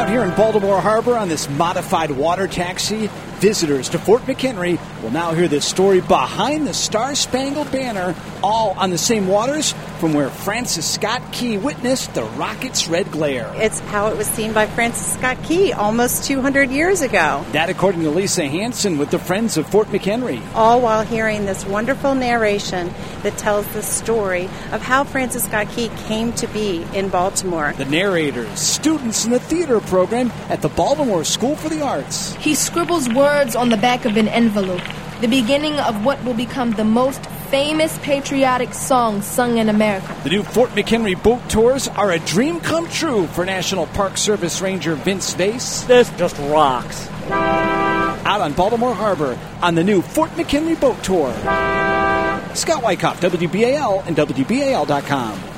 Out here in Baltimore Harbor on this modified water taxi, visitors to Fort McHenry will now hear the story behind the Star-Spangled Banner, all on the same waters from where Francis Scott Key witnessed the rocket's red glare. It's how it was seen by Francis Scott Key almost 200 years ago. That according to Lisa Hansen with the Friends of Fort McHenry. All while hearing this wonderful narration that tells the story of how Francis Scott Key came to be in Baltimore. The narrators, students in the theater program at the Baltimore School for the Arts. He scribbles words on the back of an envelope, the beginning of what will become the most famous patriotic song sung in America. The new Fort McHenry boat tours are a dream come true for National Park Service Ranger Vince Vase. This just rocks. Out on Baltimore Harbor on the new Fort McHenry boat tour. Scott Wyckoff, WBAL and WBAL.com.